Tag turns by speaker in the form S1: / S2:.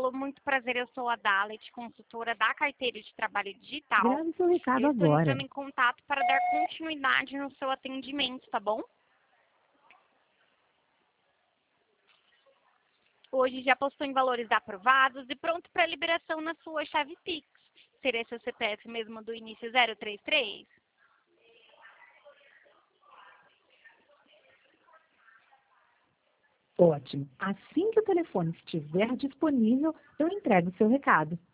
S1: muito prazer, eu sou a Dalet, consultora da carteira de trabalho digital.
S2: Grave seu recado
S1: Eu estou
S2: agora.
S1: entrando em contato para dar continuidade no seu atendimento, tá bom? Hoje já possui em valores aprovados e pronto para liberação na sua chave Pix. Seria seu CPF mesmo do início 033?
S2: Ótimo. Assim que o telefone estiver disponível, eu entrego o seu recado.